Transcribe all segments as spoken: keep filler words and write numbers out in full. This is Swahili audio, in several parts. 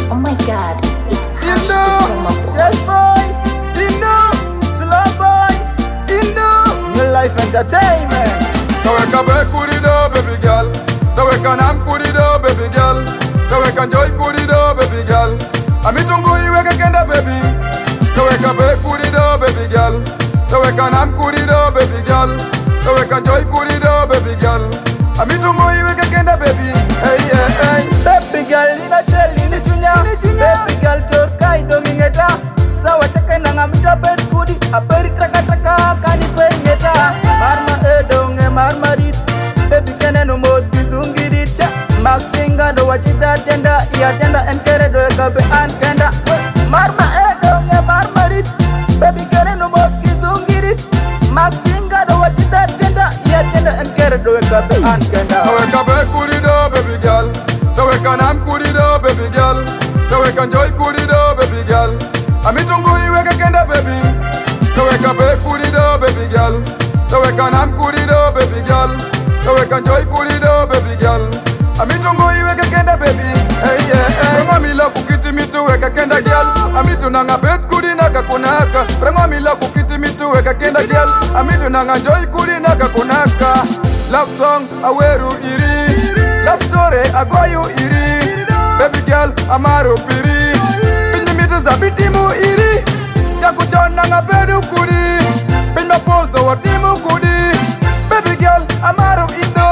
Oh my God, it's Indo, Hash Just Boy, Indo, Slow Boy, Indo, New Life Entertainment. Taweka be kurido baby girl, taweka nam kurido baby girl, taweka joy kurido baby girl. Amitungu iweke kenda baby, taweka be kurido baby girl, taweka nam kurido baby girl, taweka joy kurido baby girl. Amitungu iweke kenda baby, hey yeah hey. Baby girl ina cheli ni chunya, baby girl torkai dongi ngeta. Sawa chake nanga mita bed kudi, aperi traka traka kani peri ngeta. Marma edonge marma dit, baby kene no mod bizungi dit cha. Mak chinga do wachita tenda, iya tenda enkere do ekabe ankenda. Marma edonge marma dit, baby kene no mod bizungi dit. Mak chinga do wachita tenda, iya tenda enkere do ekabe ankenda. Taweka be kurido baby girl, taweka nam kurido baby girl, taweka joy kurido baby girl. Amitungu iweke kenda baby, taweka be kurido baby girl, taweka nam kurido baby girl, taweka joy kurido baby girl. Amitungu iweke kenda baby, hey yeah hey. Prango mila kukiti mitu weka kenda girl, amitu nanga bet kuri naka kunaka. Prango mila kukiti mitu weka kenda girl, amitu nanga joy kuri naka kunaka. Love song aweru iri, love story agoyu iri, baby girl amaru piri. Pinyi mitu zabitimu iri, chaku chona nga bedu kuri, pinyi polso wa timu kuri. Baby girl amaru indo,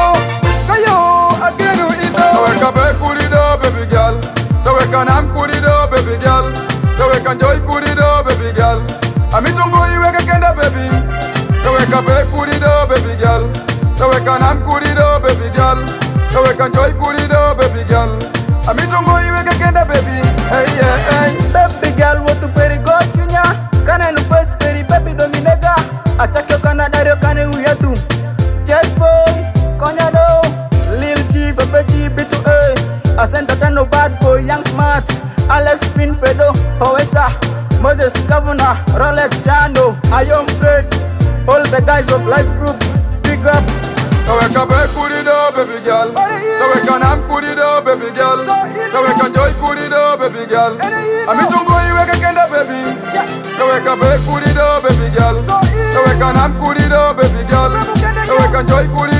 kayo agenu indo. Taweka be kurido baby girl, taweka nam kurido baby girl, taweka joy kurido baby girl. Amitungu iweke kenda baby, taweka be kurido baby girl, taweka nam kurido baby girl, taweka joy kurido baby girl. Amitungu iweke kenda baby, hey yeah hey. Baby girl watu peri go chunya, kana no first peri baby dongi nega. Atakyo kana dario kana uyatu. Just Boy, Konyado, Lil G, Pepe G, B two A. Ascent no bad boy, young smart. Alex Pin Fedo, Powesa, Moses Governor, Rolex Chando, Ayom Fred. All the guys of Life Group, big up. Taweka be kurido baby girl, taweka nam kurido baby girl, taweka joy kurido baby girl. Amitungu iweke kenda baby, taweka be kurido baby girl, taweka nam kurido baby girl, taweka joy kurido